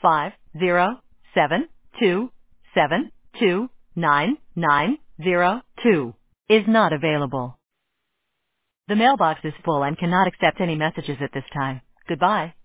50727299002 is not available. The mailbox is full and cannot accept any messages at this time. Goodbye.